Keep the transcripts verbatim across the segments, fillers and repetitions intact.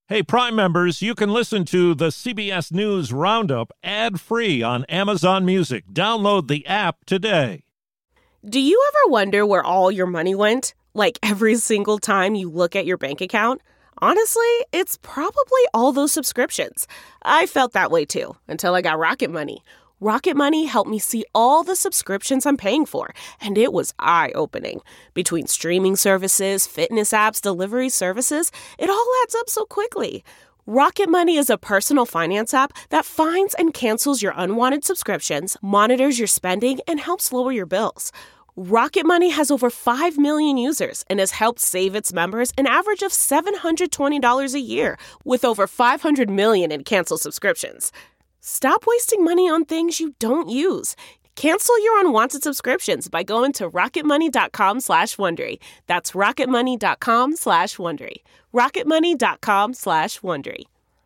Hey, Prime members, you can listen to the C B S News Roundup ad-free on Amazon Music. Download the app today. Do you ever wonder where all your money went? Like every single time you look at your bank account? Honestly, it's probably all those subscriptions. I felt that way too, until I got Rocket Money. Rocket Money helped me see all the subscriptions I'm paying for, and it was eye-opening. Between streaming services, fitness apps, delivery services, it all adds up so quickly. Rocket Money is a personal finance app that finds and cancels your unwanted subscriptions, monitors your spending, and helps lower your bills. Rocket Money has over five million users and has helped save its members an average of seven hundred twenty dollars a year, with over five hundred million in canceled subscriptions. Stop wasting money on things you don't use. Cancel your unwanted subscriptions by going to rocketmoney.com slash Wondery. That's rocketmoney.com slash Wondery. rocketmoney.com slash Wondery.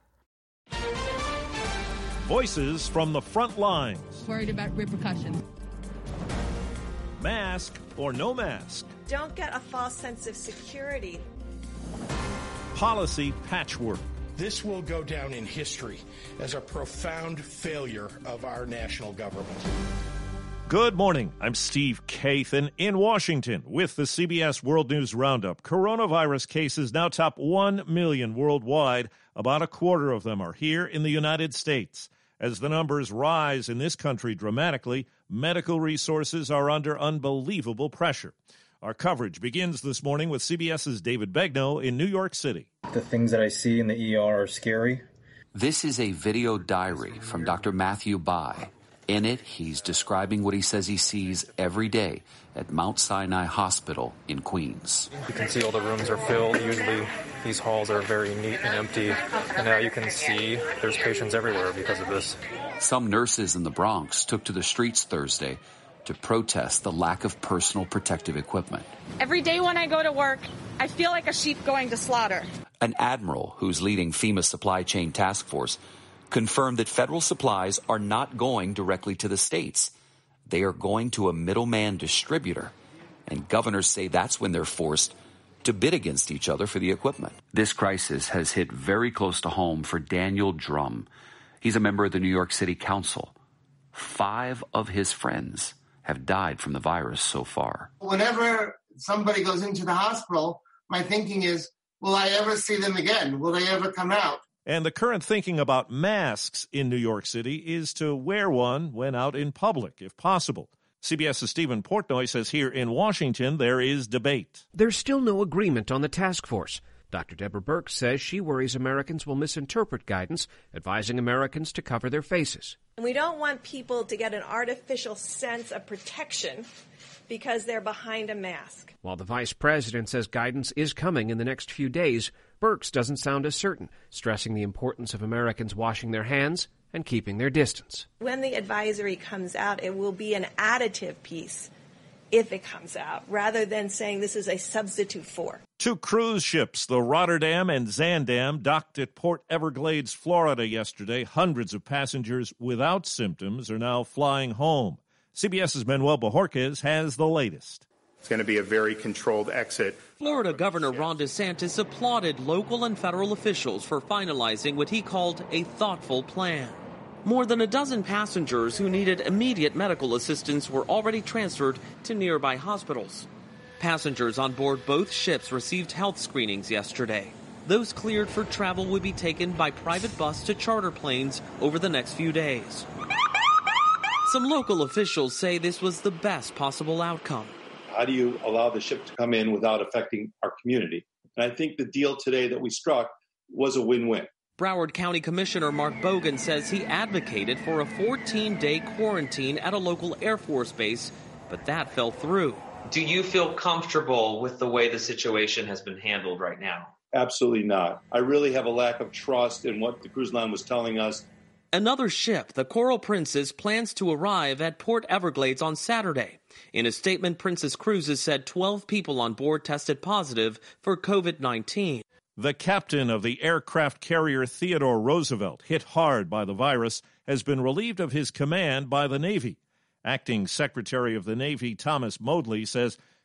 Voices from the front lines. Worried about repercussions. Mask or no mask. Don't get a false sense of security. Policy patchwork. This will go down in history as a profound failure of our national government. Good morning. I'm Steve Kathan in Washington with the C B S World News Roundup. Coronavirus cases now top one million worldwide. About a quarter of them are here in the United States. As the numbers rise in this country dramatically, medical resources are under unbelievable pressure. Our coverage begins this morning with CBS's David Begnaud in New York City. The things that I see in the E R are scary. This is a video diary from Doctor Matthew Bai. In it, he's describing what he says he sees every day at Mount Sinai Hospital in Queens. You can see all the rooms are filled. Usually these halls are very neat and empty. And now you can see there's patients everywhere because of this. Some nurses in the Bronx took to the streets Thursday to protest the lack of personal protective equipment. Every day when I go to work, I feel like a sheep going to slaughter. An admiral who's leading FEMA's supply chain task force confirmed that federal supplies are not going directly to the states. They are going to a middleman distributor, and governors say that's when they're forced to bid against each other for the equipment. This crisis has hit very close to home for Daniel Drum. He's a member of the New York City Council. Five of his friends have died from the virus so far. Whenever somebody goes into the hospital, my thinking is, will I ever see them again? Will they ever come out? And the current thinking about masks in New York City is to wear one when out in public, if possible. CBS's Stephen Portnoy says here in Washington there is debate. There's still no agreement on the task force. Doctor Deborah Birx says she worries Americans will misinterpret guidance advising Americans to cover their faces. And we don't want people to get an artificial sense of protection because they're behind a mask. While the vice president says guidance is coming in the next few days, Birx doesn't sound as certain, stressing the importance of Americans washing their hands and keeping their distance. When the advisory comes out, it will be an additive piece if it comes out, rather than saying this is a substitute for. Two cruise ships, the Rotterdam and Zandam, docked at Port Everglades, Florida yesterday. Hundreds of passengers without symptoms are now flying home. CBS's Manuel Bojorquez has the latest. It's going to be a very controlled exit. Florida Governor Ron DeSantis applauded local and federal officials for finalizing what he called a thoughtful plan. More than a dozen passengers who needed immediate medical assistance were already transferred to nearby hospitals. Passengers on board both ships received health screenings yesterday. Those cleared for travel would be taken by private bus to charter planes over the next few days. Some local officials say this was the best possible outcome. How do you allow the ship to come in without affecting our community? And I think the deal today that we struck was a win-win. Broward County Commissioner Mark Bogan says he advocated for a fourteen-day quarantine at a local Air Force base, but that fell through. Do you feel comfortable with the way the situation has been handled right now? Absolutely not. I really have a lack of trust in what the cruise line was telling us. Another ship, the Coral Princess, plans to arrive at Port Everglades on Saturday. In a statement, Princess Cruises said twelve people on board tested positive for covid nineteen. The captain of the aircraft carrier Theodore Roosevelt, hit hard by the virus, has been relieved of his command by the Navy. Acting Secretary of the Navy Thomas Modly says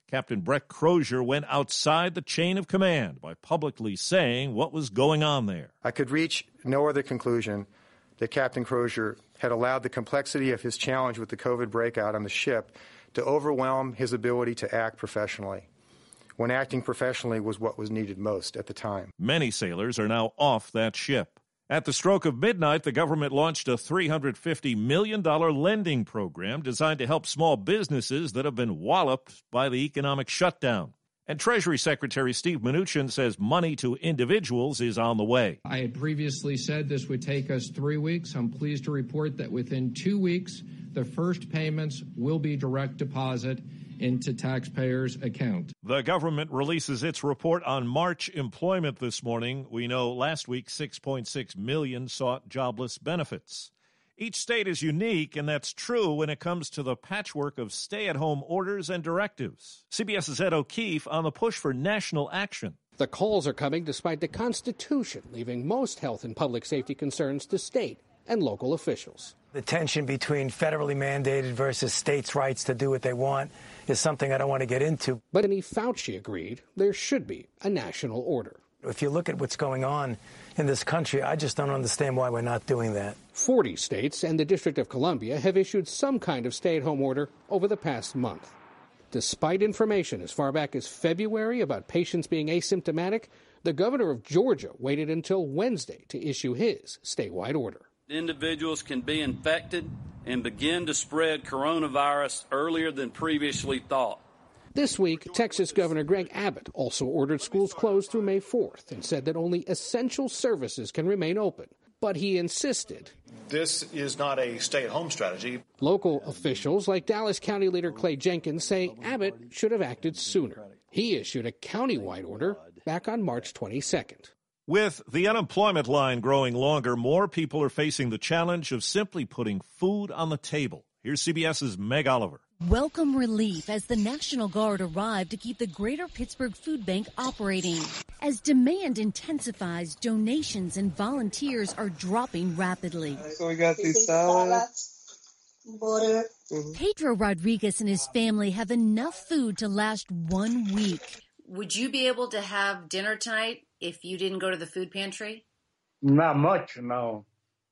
Captain Brett Crozier went outside the chain of command by publicly saying what was going on there. I could reach no other conclusion that Captain Crozier had allowed the complexity of his challenge with the COVID breakout on the ship to overwhelm his ability to act professionally, when acting professionally was what was needed most at the time. Many sailors are now off that ship. At the stroke of midnight, the government launched a three hundred fifty million dollars lending program designed to help small businesses that have been walloped by the economic shutdown. And Treasury Secretary Steve Mnuchin says money to individuals is on the way. I had previously said this would take us three weeks. I'm pleased to report that within two weeks, the first payments will be direct deposit into taxpayers' account. The government releases its report on March employment this morning. We know last week six point six million sought jobless benefits. Each state is unique, and that's true when it comes to the patchwork of stay-at-home orders and directives. CBS's Ed O'Keefe on the push for national action. The calls are coming despite the Constitution leaving most health and public safety concerns to state and local officials. The tension between federally mandated versus states' rights to do what they want is something I don't want to get into. But Anthony Fauci agreed there should be a national order. If you look at what's going on in this country, I just don't understand why we're not doing that. Forty states and the District of Columbia have issued some kind of stay-at-home order over the past month. Despite information as far back as February about patients being asymptomatic, the governor of Georgia waited until Wednesday to issue his statewide order. Individuals can be infected and begin to spread coronavirus earlier than previously thought. This week, Texas Governor Greg Abbott also ordered schools closed through May fourth and said that only essential services can remain open. But he insisted this is not a stay-at-home strategy. Local officials like Dallas County Leader Clay Jenkins say Abbott should have acted sooner. He issued a county-wide order back on March twenty-second. With the unemployment line growing longer, more people are facing the challenge of simply putting food on the table. Here's CBS's Meg Oliver. Welcome relief as the National Guard arrived to keep the Greater Pittsburgh Food Bank operating. As demand intensifies, donations and volunteers are dropping rapidly. So we got these salads, butter. Mm-hmm. Pedro Rodriguez and his family have enough food to last one week. Would you be able to have dinner tonight if you didn't go to the food pantry? Not much, no.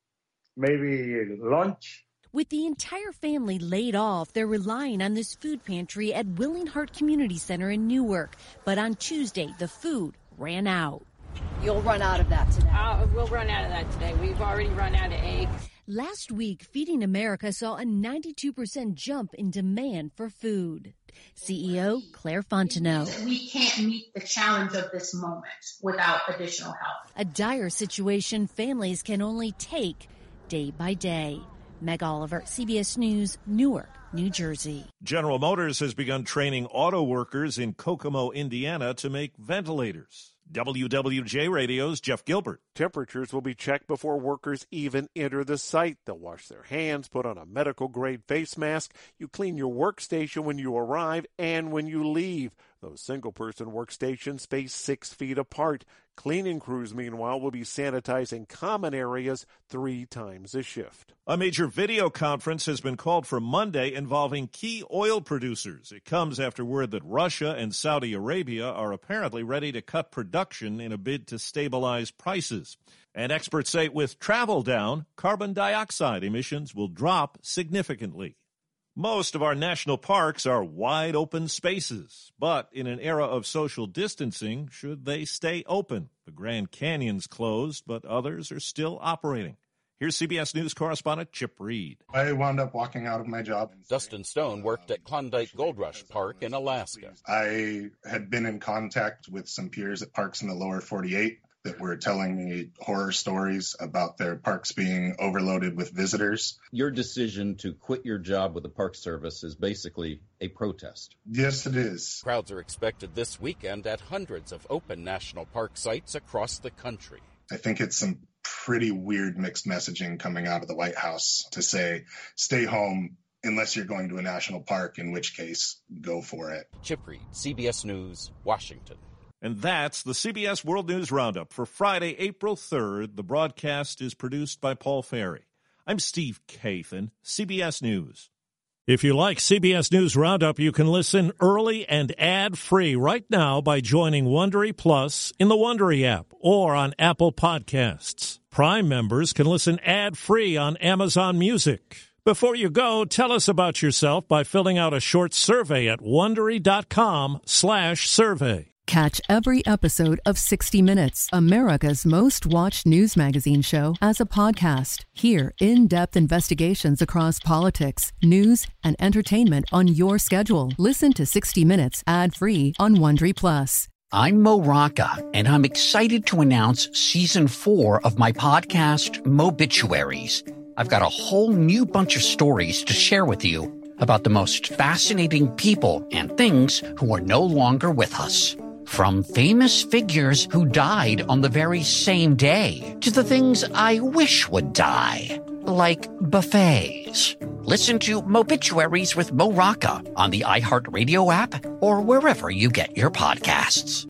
Maybe lunch. With the entire family laid off, they're relying on this food pantry at Willing Heart Community Center in Newark. But on Tuesday, the food ran out. You'll run out of that today. Uh, we'll run out of that today. We've already run out of eggs. Last week, Feeding America saw a ninety-two percent jump in demand for food. C E O Claire Fontenot. We can't meet the challenge of this moment without additional help. A dire situation families can only take day by day. Meg Oliver, C B S News, Newark, New Jersey. General Motors has begun training auto workers in Kokomo, Indiana to make ventilators. W W J Radio's Jeff Gilbert. Temperatures will be checked before workers even enter the site. They'll wash their hands, put on a medical-grade face mask. You clean your workstation when you arrive and when you leave. Those single-person workstations space six feet apart. Cleaning crews, meanwhile, will be sanitizing common areas three times a shift. A major video conference has been called for Monday involving key oil producers. It comes after word that Russia and Saudi Arabia are apparently ready to cut production in a bid to stabilize prices. And experts say with travel down, carbon dioxide emissions will drop significantly. Most of our national parks are wide open spaces, but in an era of social distancing, should they stay open? The Grand Canyon's closed, but others are still operating. Here's C B S News correspondent Chip Reed. I wound up walking out of my job. Dustin Stone worked at Klondike Gold Rush Park in Alaska. I had been in contact with some peers at parks in the lower forty-eight that were telling me horror stories about their parks being overloaded with visitors. Your decision to quit your job with the Park Service is basically a protest. Yes, it is. Crowds are expected this weekend at hundreds of open national park sites across the country. I think it's some pretty weird mixed messaging coming out of the White House to say, stay home unless you're going to a national park, in which case, go for it. Chip Reed, C B S News, Washington. And that's the C B S World News Roundup for Friday, April third. The broadcast is produced by Paul Ferry. I'm Steve Kathan, C B S News. If you like C B S News Roundup, you can listen early and ad-free right now by joining Wondery Plus in the Wondery app or on Apple Podcasts. Prime members can listen ad-free on Amazon Music. Before you go, tell us about yourself by filling out a short survey at Wondery.com slash survey. Catch every episode of sixty minutes, America's most watched news magazine show, as a podcast. Hear in-depth investigations across politics, news, and entertainment on your schedule. Listen to sixty minutes ad-free on Wondery Plus. I'm Mo Rocca, and I'm excited to announce season four of my podcast, Mobituaries. I've got a whole new bunch of stories to share with you about the most fascinating people and things who are no longer with us. From famous figures who died on the very same day to the things I wish would die, like buffets. Listen to Mobituaries with Mo Rocca on the iHeartRadio app or wherever you get your podcasts.